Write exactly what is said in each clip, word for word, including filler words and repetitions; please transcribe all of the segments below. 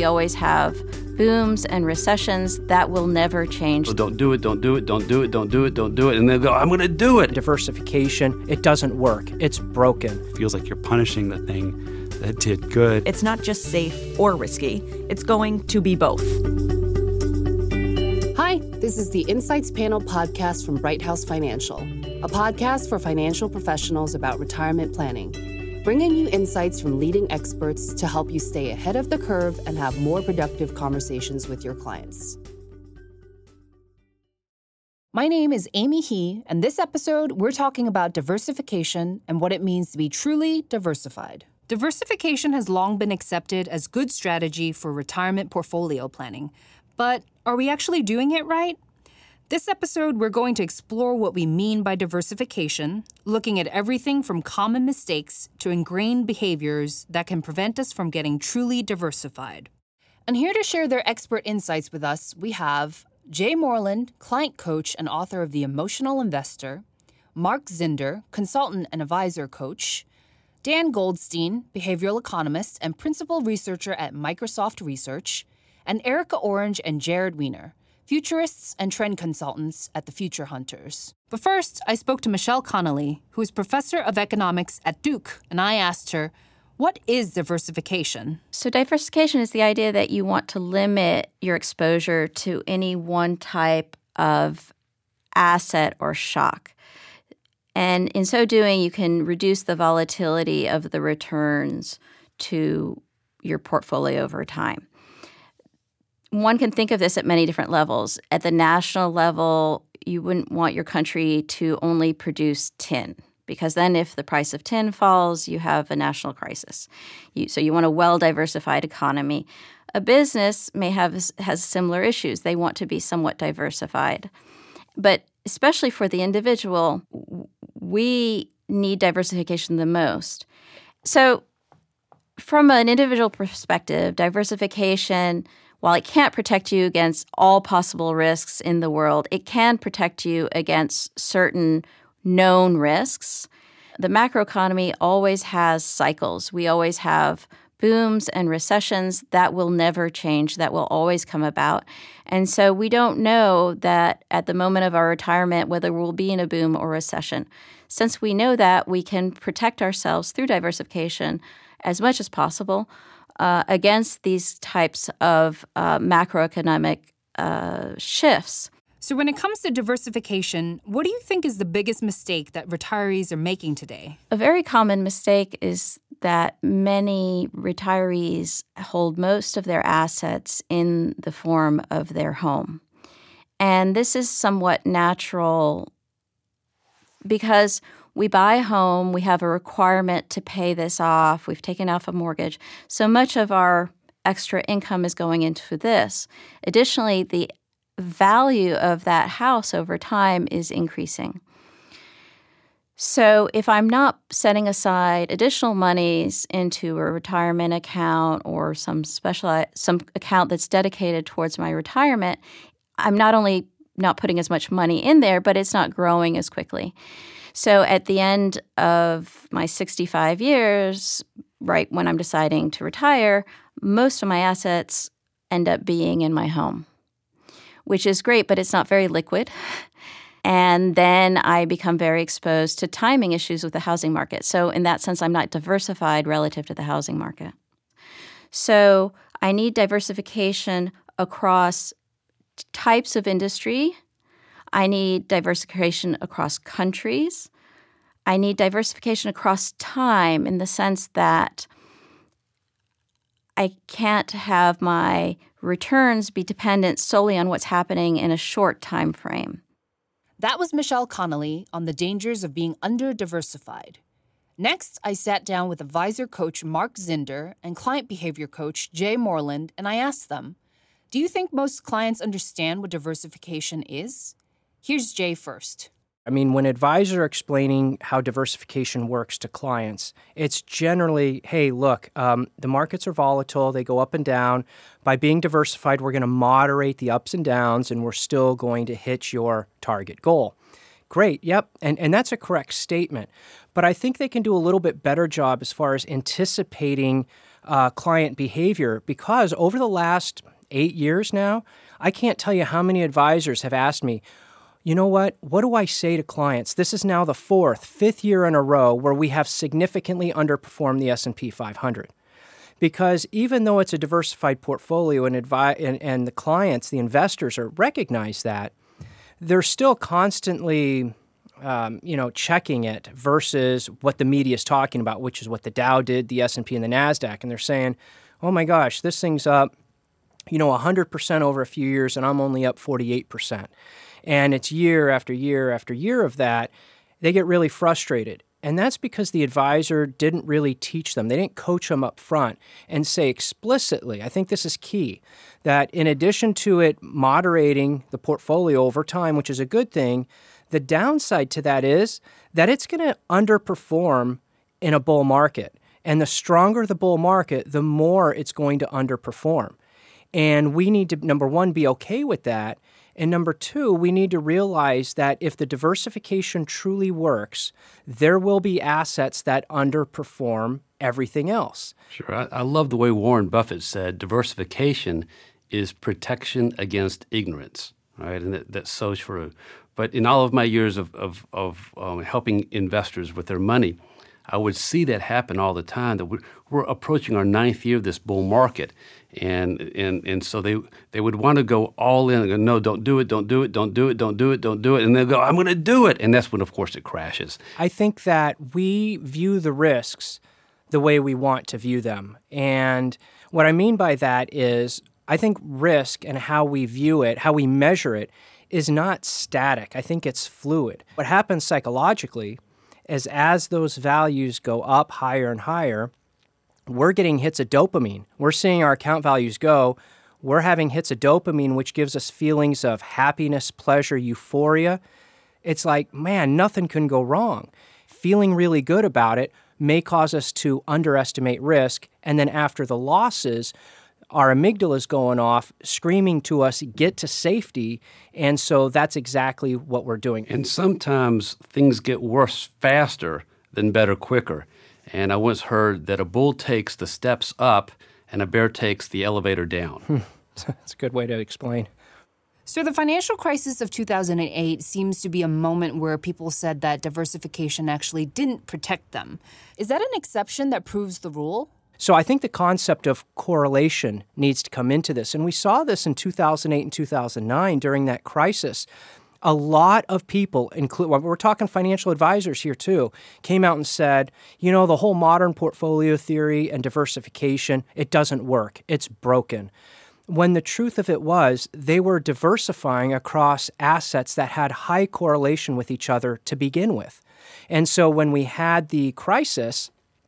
We always have booms and recessions. That will never change. Well, don't do it, don't do it, don't do it, don't do it, don't do it. And they'll go, I'm going to do it. Diversification, it doesn't work. It's broken. It feels like you're punishing the thing that did good. It's not just safe or risky. It's going to be both. Hi, this is the Insights Panel podcast from Bright House Financial, a podcast for financial professionals about retirement planning, bringing you insights from leading experts to help you stay ahead of the curve and have more productive conversations with your clients. My name is Amy He, and this episode, we're talking about diversification and what it means to be truly diversified. Diversification has long been accepted as good strategy for retirement portfolio planning. But are we actually doing it right? This episode, we're going to explore what we mean by diversification, looking at everything from common mistakes to ingrained behaviors that can prevent us from getting truly diversified. And here to share their expert insights with us, we have Jay Moreland, client coach and author of The Emotional Investor, Mark Zinder, consultant and advisor coach, Dan Goldstein, behavioral economist and principal researcher at Microsoft Research, and Erica Orange and Jared Weiner, futurists and trend consultants at the Future Hunters. But first, I spoke to Michelle Connolly, who is professor of economics at Duke, and I asked her, what is diversification? So diversification is the idea that you want to limit your exposure to any one type of asset or shock. And in so doing, you can reduce the volatility of the returns to your portfolio over time. One can think of this at many different levels. At the national level, you wouldn't want your country to only produce tin, because then if the price of tin falls, you have a national crisis. You, so you want a well-diversified economy. A business may have has similar issues. They want to be somewhat diversified. But especially for the individual, we need diversification the most. So from an individual perspective, diversification, while it can't protect you against all possible risks in the world, it can protect you against certain known risks. The macroeconomy always has cycles. We always have booms and recessions that will never change, that will always come about. And so we don't know that at the moment of our retirement whether we'll be in a boom or recession. Since we know that, we can protect ourselves through diversification as much as possible Uh, against these types of uh, macroeconomic uh, shifts. So when it comes to diversification, what do you think is the biggest mistake that retirees are making today? A very common mistake is that many retirees hold most of their assets in the form of their home. And this is somewhat natural because we buy a home, we have a requirement to pay this off, we've taken off a mortgage. So much of our extra income is going into this. Additionally, the value of that house over time is increasing. So if I'm not setting aside additional monies into a retirement account or some special some account that's dedicated towards my retirement, I'm not only not putting as much money in there, but it's not growing as quickly. So at the end of my sixty-five years, right when I'm deciding to retire, most of my assets end up being in my home, which is great, but it's not very liquid. And then I become very exposed to timing issues with the housing market. So in that sense, I'm not diversified relative to the housing market. So I need diversification across types of industry. I need diversification across countries. I need diversification across time in the sense that I can't have my returns be dependent solely on what's happening in a short time frame. That was Michelle Connolly on the dangers of being under-diversified. Next, I sat down with advisor coach Mark Zinder and client behavior coach Jay Moreland, and I asked them, do you think most clients understand what diversification is? Here's Jay first. I mean, when advisors are explaining how diversification works to clients, it's generally, hey, look, um, the markets are volatile. They go up and down. By being diversified, we're going to moderate the ups and downs, and we're still going to hit your target goal. Great, yep, and, and that's a correct statement. but I think they can do a little bit better job as far as anticipating uh, client behavior, because over the last eight years now, I can't tell you how many advisors have asked me, you know what, what do I say to clients? This is now the fourth, fifth year in a row where we have significantly underperformed the S and P five hundred. Because even though it's a diversified portfolio and, advi- and, and the clients, the investors, are recognize that, they're still constantly um, you know, checking it versus what the media is talking about, which is what the Dow did, the S and P, and the NASDAQ. And they're saying, oh my gosh, this thing's up, you know, one hundred percent over a few years, and I'm only up forty-eight percent. And it's year after year after year of that. They get really frustrated. And that's because the advisor didn't really teach them. They didn't coach them up front and say explicitly, I think this is key, that in addition to it moderating the portfolio over time, which is a good thing, the downside to that is that it's going to underperform in a bull market. And the stronger the bull market, the more it's going to underperform. And we need to, number one, be okay with that. And number two, we need to realize that if the diversification truly works, there will be assets that underperform everything else. Sure. I, I love the way Warren Buffett said diversification is protection against ignorance, right? And that, that's so true. But in all of my years of, of, of um, helping investors with their money, I would see that happen all the time, that we're, we're approaching our ninth year of this bull market. And and and so they they would want to go all in and go, no, don't do it, don't do it, don't do it, don't do it, don't do it. And they'll go, I'm going to do it. And that's when, of course, it crashes. I think that we view the risks the way we want to view them. And what I mean by that is I think risk and how we view it, how we measure it, is not static. I think it's fluid. What happens psychologically is as those values go up higher and higher, we're getting hits of dopamine. We're seeing our account values go. We're having hits of dopamine, which gives us feelings of happiness, pleasure, euphoria. It's like, man, nothing can go wrong. Feeling really good about it may cause us to underestimate risk. And then after the losses, our amygdala is going off, screaming to us, get to safety. And so that's exactly what we're doing. And sometimes things get worse faster than better quicker. And I once heard that a bull takes the steps up and a bear takes the elevator down. That's a good way to explain. So the financial crisis of two thousand eight seems to be a moment where people said that diversification actually didn't protect them. Is that an exception that proves the rule? So I think the concept of correlation needs to come into this. And we saw this in two thousand eight and two thousand nine during that crisis. A lot of people, include, well, we're talking financial advisors here too, came out and said, you know, the whole modern portfolio theory and diversification, it doesn't work. It's broken. When the truth of it was, they were diversifying across assets that had high correlation with each other to begin with. And so when we had the crisis,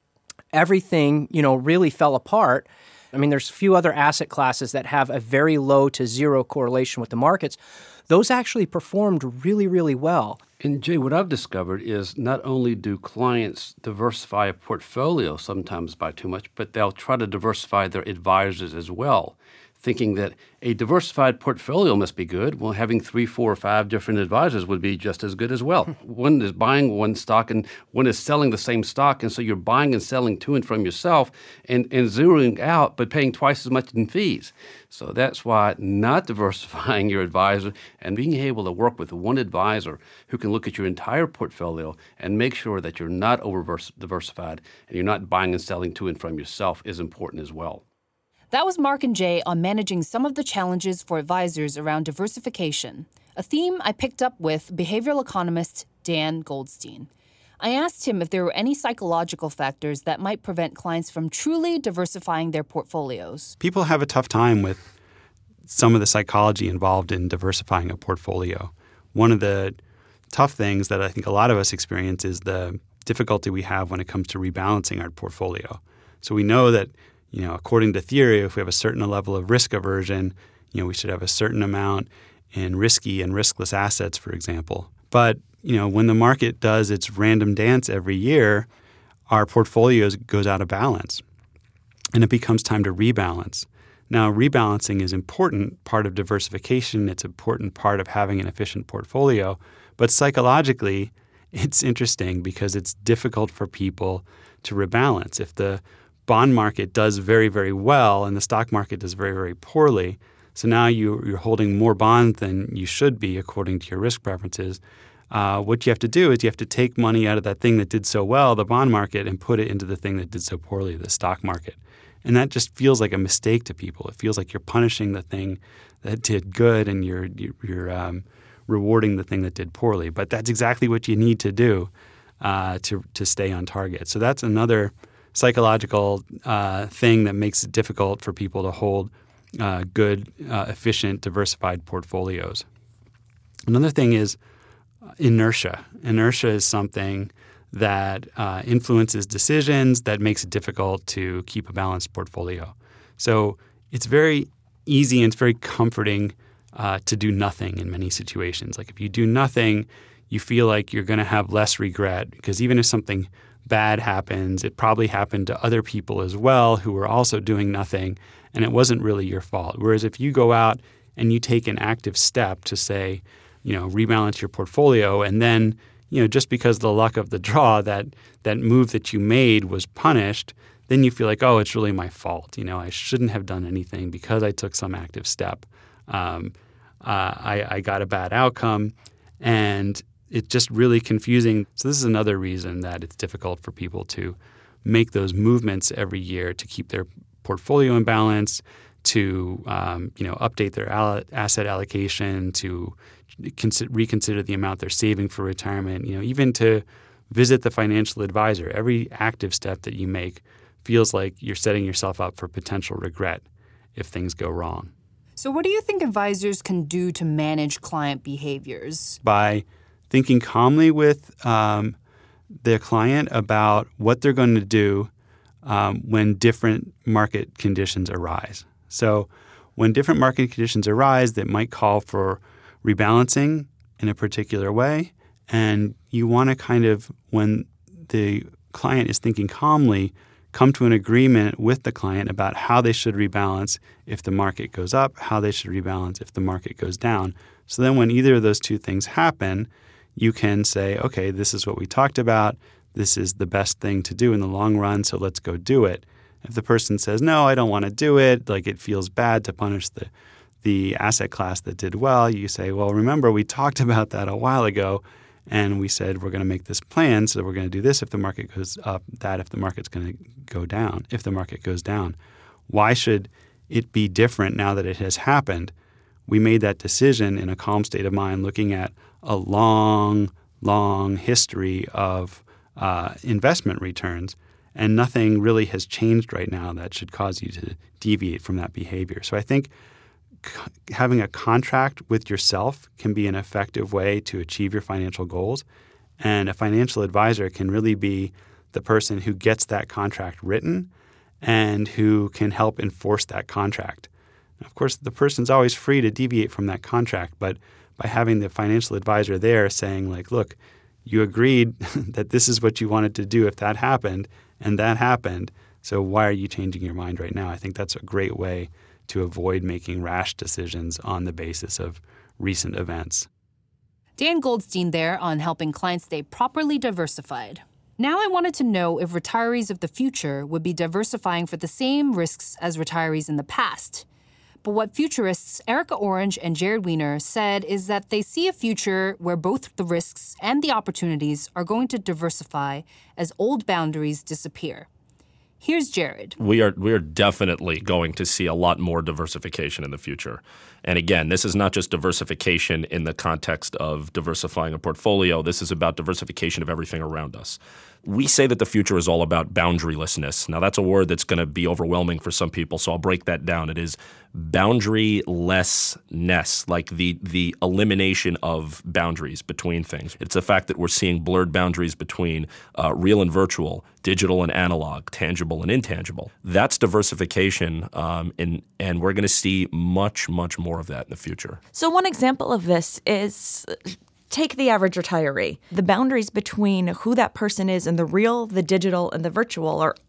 everything, you know, really fell apart. I mean, there's a few other asset classes that have a very low to zero correlation with the markets. Those actually performed really, really well. And Jay, what I've discovered is not only do clients diversify a portfolio sometimes by too much, but they'll try to diversify their advisors as well, thinking that a diversified portfolio must be good. Well, having three, four, or five different advisors would be just as good as well. One is buying one stock and one is selling the same stock, and so you're buying and selling to and from yourself and, and zeroing out but paying twice as much in fees. So that's why not diversifying your advisor and being able to work with one advisor who can look at your entire portfolio and make sure that you're not over-diversified and you're not buying and selling to and from yourself is important as well. That was Mark and Jay on managing some of the challenges for advisors around diversification, a theme I picked up with behavioral economist Dan Goldstein. I asked him if there were any psychological factors that might prevent clients from truly diversifying their portfolios. People have a tough time with some of the psychology involved in diversifying a portfolio. One of the tough things that I think a lot of us experience is the difficulty we have when it comes to rebalancing our portfolio. So we know that, you know, according to theory, if we have a certain level of risk aversion, you know, we should have a certain amount in risky and riskless assets, for example. But, you know, when the market does its random dance every year, our portfolio goes out of balance and it becomes time to rebalance. Now, rebalancing is important part of diversification. It's an important part of having an efficient portfolio. But psychologically, it's interesting because it's difficult for people to rebalance. If the bond market does very, very well and the stock market does very, very poorly, so now you, you're holding more bonds than you should be according to your risk preferences, uh, what you have to do is you have to take money out of that thing that did so well, the bond market, and put it into the thing that did so poorly, the stock market. And that just feels like a mistake to people. It feels like you're punishing the thing that did good and you're, you're, you're um, rewarding the thing that did poorly. But that's exactly what you need to do uh, to, to stay on target. So that's another psychological uh, thing that makes it difficult for people to hold uh, good, uh, efficient, diversified portfolios. Another thing is inertia. Inertia is something that uh, influences decisions, that makes it difficult to keep a balanced portfolio. So it's very easy and it's very comforting uh, to do nothing in many situations. Like if you do nothing, you feel like you're going to have less regret because even if something bad happens, it probably happened to other people as well who were also doing nothing, and it wasn't really your fault. Whereas if you go out and you take an active step to say, you know, rebalance your portfolio, and then, you know, just because the luck of the draw, that that move that you made was punished, then you feel like, oh, it's really my fault. You know, I shouldn't have done anything because I took some active step. Um, uh, I, I got a bad outcome, and it's just really confusing. So this is another reason that it's difficult for people to make those movements every year to keep their portfolio in balance, to um, you know update their al- asset allocation, to consider, reconsider the amount they're saving for retirement. You know, even to visit the financial advisor. Every active step that you make feels like you're setting yourself up for potential regret if things go wrong. So, what do you think advisors can do to manage client behaviors? By thinking calmly with um, their client about what they're going to do um, when different market conditions arise. So when different market conditions arise that might call for rebalancing in a particular way, and you want to kind of, when the client is thinking calmly, come to an agreement with the client about how they should rebalance if the market goes up, how they should rebalance if the market goes down. So then when either of those two things happen, you can say, okay, this is what we talked about. This is the best thing to do in the long run, so let's go do it. If the person says, no, I don't want to do it, like it feels bad to punish the, the asset class that did well, you say, well, remember, we talked about that a while ago, and we said we're going to make this plan, so we're going to do this if the market goes up, that if the market's going to go down, if the market goes down. Why should it be different now that it has happened? We made that decision in a calm state of mind, looking at a long, long history of uh, investment returns, and nothing really has changed right now that should cause you to deviate from that behavior. So I think c- having a contract with yourself can be an effective way to achieve your financial goals, and a financial advisor can really be the person who gets that contract written and who can help enforce that contract. Of course, the person's always free to deviate from that contract, but by having the financial advisor there saying, like, look, you agreed that this is what you wanted to do if that happened, and that happened, so why are you changing your mind right now? I think that's a great way to avoid making rash decisions on the basis of recent events. Dan Goldstein there on helping clients stay properly diversified. Now I wanted to know if retirees of the future would be diversifying for the same risks as retirees in the past. But what futurists Erica Orange and Jared Weiner said is that they see a future where both the risks and the opportunities are going to diversify as old boundaries disappear. Here's Jared. We are we are definitely going to see a lot more diversification in the future. And again, this is not just diversification in the context of diversifying a portfolio. This is about diversification of everything around us. We say that the future is all about boundarylessness. Now, that's a word that's going to be overwhelming for some people, so I'll break that down. It is boundarylessness, like the the elimination of boundaries between things. It's the fact that we're seeing blurred boundaries between uh, real and virtual, digital and analog, tangible and intangible. That's diversification, um, and, and we're going to see much, much more of that in the future. So one example of this is... take the average retiree. The boundaries between who that person is and the real, the digital, and the virtual are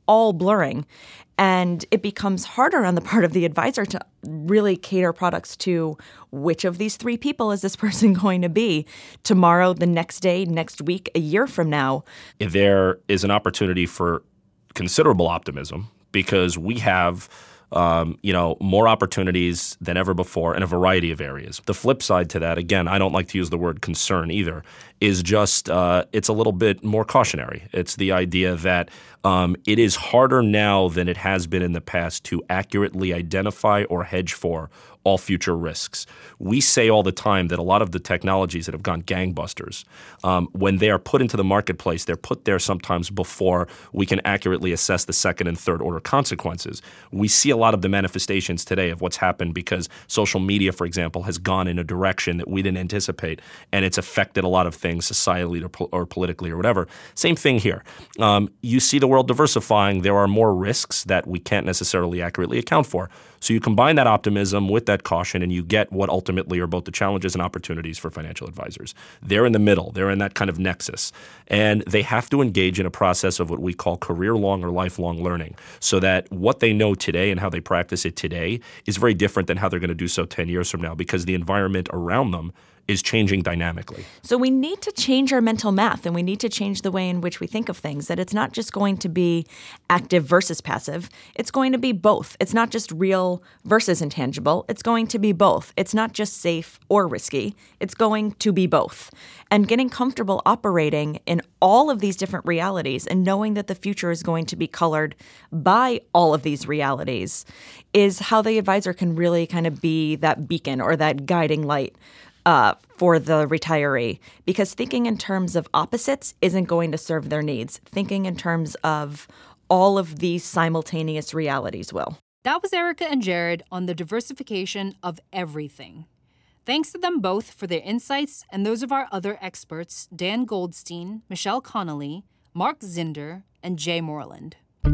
all blurring. And it becomes harder on the part of the advisor to really cater products to which of these three people is this person going to be tomorrow, the next day, next week, a year from now. There is an opportunity for considerable optimism because we have Um, you know, more opportunities than ever before in a variety of areas. The flip side to that, again, I don't like to use the word concern either, is just uh, it's a little bit more cautionary. It's the idea that um, it is harder now than it has been in the past to accurately identify or hedge for all future risks. We say all the time that a lot of the technologies that have gone gangbusters, um, when they are put into the marketplace, they're put there sometimes before we can accurately assess the second and third order consequences. We see a lot of the manifestations today of what's happened because social media, for example, has gone in a direction that we didn't anticipate, and it's affected a lot of things societally or, po- or politically or whatever. Same thing here. Um, you see the world diversifying. There are more risks that we can't necessarily accurately account for. So you combine that optimism with that caution, and you get what ultimately are both the challenges and opportunities for financial advisors. They're in the middle. They're in that kind of nexus. And they have to engage in a process of what we call career-long or lifelong learning, so that what they know today and how they practice it today is very different than how they're going to do so ten years from now, because the environment around them is changing dynamically. So we need to change our mental math, and we need to change the way in which we think of things, that it's not just going to be active versus passive. It's going to be both. It's not just real versus intangible. It's going to be both. It's not just safe or risky. It's going to be both. And getting comfortable operating in all of these different realities and knowing that the future is going to be colored by all of these realities is how the advisor can really kind of be that beacon or that guiding light Uh, for the retiree, because thinking in terms of opposites isn't going to serve their needs. Thinking in terms of all of these simultaneous realities will. That was Erica and Jared on the diversification of everything. Thanks to them both for their insights and those of our other experts, Dan Goldstein, Michelle Connolly, Mark Zinder, and Jay Moreland.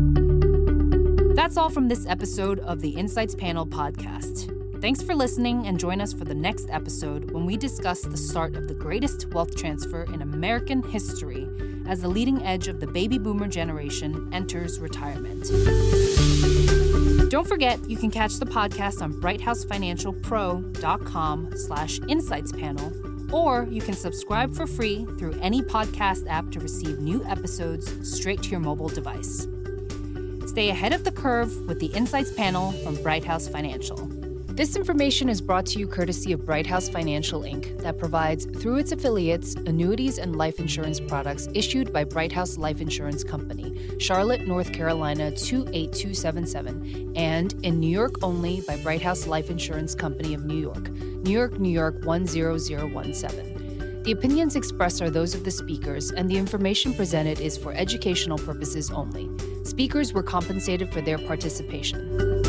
That's all from this episode of the Insights Panel podcast. Thanks for listening, and join us for the next episode when we discuss the start of the greatest wealth transfer in American history as the leading edge of the baby boomer generation enters retirement. Don't forget, you can catch the podcast on brighthousefinancialpro.com slash insightspanel, or you can subscribe for free through any podcast app to receive new episodes straight to your mobile device. Stay ahead of the curve with the Insights Panel from Brighthouse Financial. This information is brought to you courtesy of Brighthouse Financial, Incorporated, that provides, through its affiliates, annuities and life insurance products issued by Brighthouse Life Insurance Company, Charlotte, North Carolina two eight two seven seven, and in New York only by Brighthouse Life Insurance Company of New York, New York, New York one zero zero one seven. The opinions expressed are those of the speakers, and the information presented is for educational purposes only. Speakers were compensated for their participation.